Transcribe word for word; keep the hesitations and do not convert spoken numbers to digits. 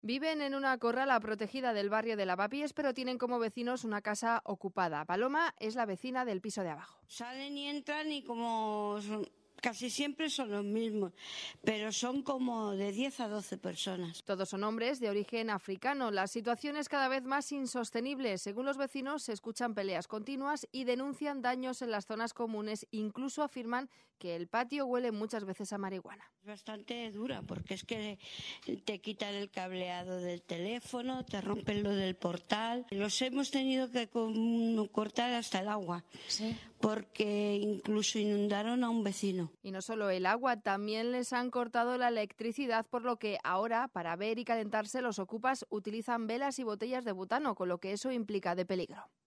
Viven en una corrala protegida del barrio de Lavapiés, pero tienen como vecinos una casa ocupada. Paloma es la vecina del piso de abajo. Salen y entran y como son, casi siempre son los mismos, pero son como de diez a doce personas. Todos son hombres de origen africano. La situación es cada vez más insostenible. Según los vecinos, se escuchan peleas continuas y denuncian daños en las zonas comunes. Incluso afirman que el patio huele muchas veces a marihuana. Es bastante dura porque es que te quitan el cableado del teléfono, te rompen lo del portal. Los hemos tenido que cortar hasta el agua, ¿sí? Porque incluso inundaron a un vecino. Y no solo el agua, también les han cortado la electricidad, por lo que ahora, para ver y calentarse, los ocupas utilizan velas y botellas de butano, con lo que eso implica de peligro.